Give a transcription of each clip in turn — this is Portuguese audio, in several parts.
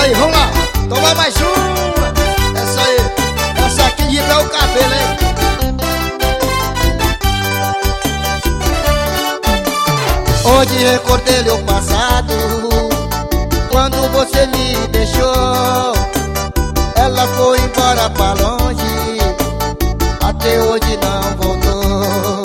aí, vamos lá. Toma mais uma. Essa aí. Essa aqui de dar o cabelo, hein? Hoje recordei o passado, quando você me deixou. Ela foi embora pra longe, até hoje não voltou.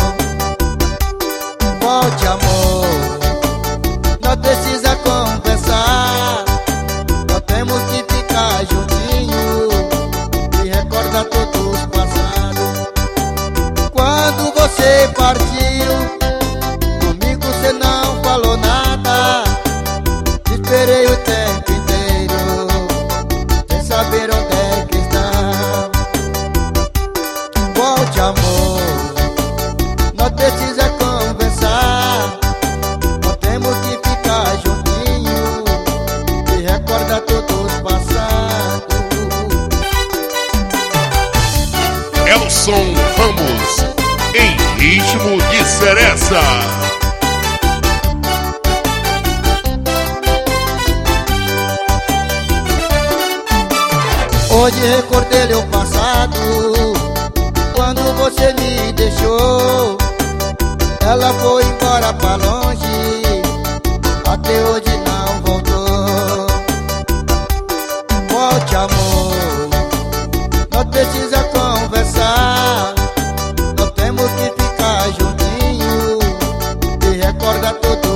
Volte, amor, não precisa conversar. Nós temos que ficar juntinho e recordar todos os passados. Quando você partiu, comigo você não falou nada. Esperei o tempo inteiro, sem saber onde é que está. Volte, amor, não precisa conversar. Nós temos que ficar juntinho e recordar todos os passados. Elson Ramos, em ritmo de seresta. Hoje recordei o passado, quando você me deixou. Ela foi embora pra longe, até hoje não voltou. Volte, amor, não precisa conversar. Nós temos que ficar juntinho e recordar tudo.